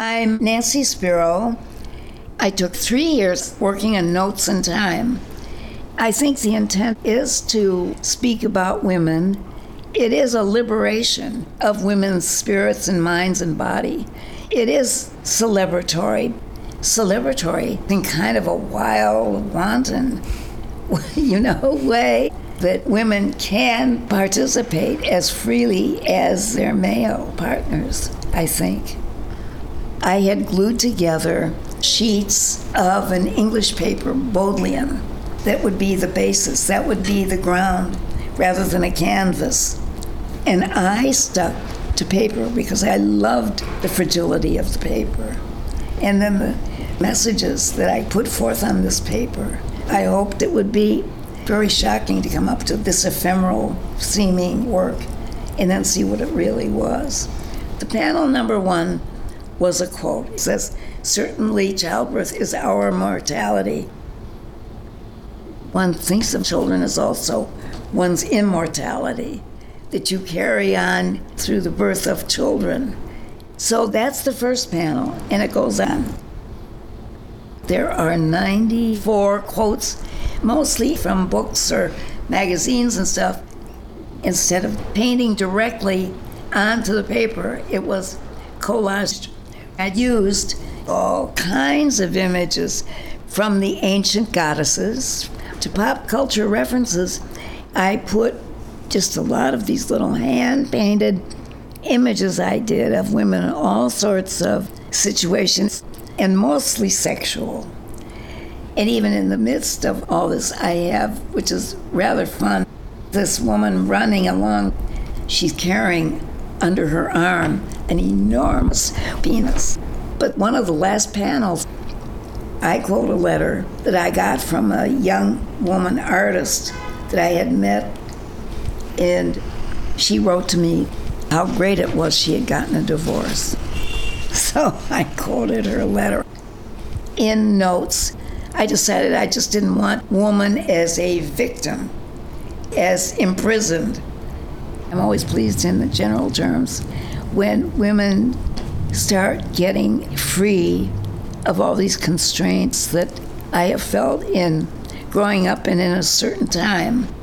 I'm Nancy Spiro. I took 3 years working on Notes and Time. I think the intent is to speak about women. It is a liberation of women's spirits and minds and body. It is celebratory in kind of a wild, wanton, way that women can participate as freely as their male partners, I think. I had glued together sheets of an English paper, Bodleian. That would be the basis, that would be the ground, rather than a canvas. And I stuck to paper because I loved the fragility of the paper. And then the messages that I put forth on this paper, I hoped it would be very shocking to come up to this ephemeral seeming work and then see what it really was. The panel number 1 was a quote. It says, "Certainly childbirth is our mortality. One thinks of children as also one's immortality, that you carry on through the birth of children." So that's the first panel, and it goes on. There are 94 quotes, mostly from books or magazines and stuff. Instead of painting directly onto the paper, it was collaged. I used all kinds of images, from the ancient goddesses to pop culture references. I put just a lot of these little hand-painted images I did of women in all sorts of situations, and mostly sexual. And even in the midst of all this, I have, which is rather fun, this woman running along. She's carrying under her arm an enormous penis. But one of the last panels, I quote a letter that I got from a young woman artist that I had met, and she wrote to me how great it was she had gotten a divorce. So I quoted her letter. In Notes, I decided I just didn't want woman as a victim, as imprisoned. I'm always pleased in the general terms when women start getting free of all these constraints that I have felt in growing up and in a certain time.